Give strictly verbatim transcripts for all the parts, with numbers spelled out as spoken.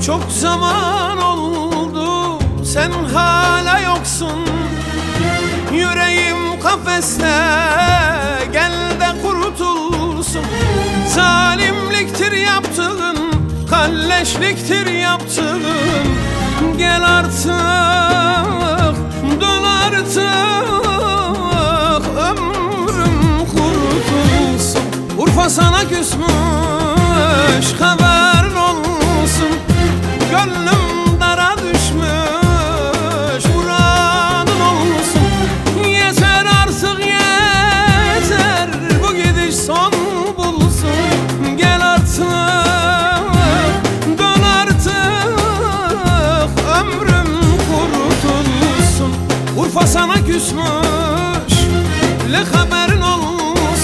Çok zaman oldu sen hala yoksun. Yüreğim kafeste, gel de kurtulsun. Zalimliktir yaptığın, kalleşliktir yaptığın. Gel artık, dön artık, ömrüm kurtulsun. Urfa sana küsmüş, haberin olsun. Gönlüm dara düşmüş, muradın olsun. Yeter artık yeter, bu gidiş son bulsun. Gel artık, dön artık, ömrüm kurtulsun. Urfa sana küsmüş, le haberin olsun.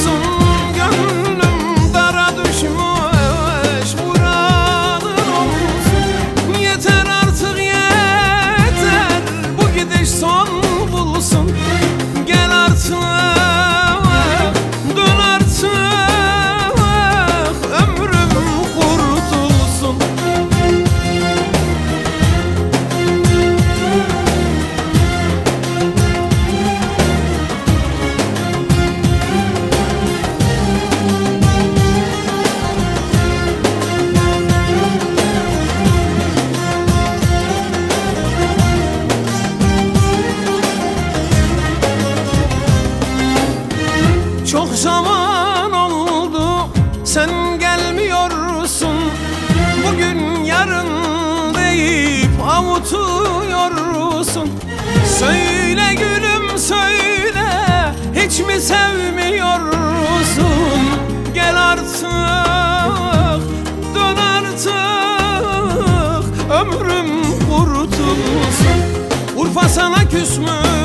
Gönlüm dara düşmüş, muradın olsun. Yeter artık yeter, bu gidiş son bulsun. Gel artık, dön artık, ömrüm kurtulsun. Çok zaman oldu sen gelmiyorsun. Bugün yarın deyip avutuyorsun. Söyle gülüm söyle, hiç mi sevmiyorsun? Gel artık, dön artık, ömrüm kurtulsun. Urfa sana küsmüş,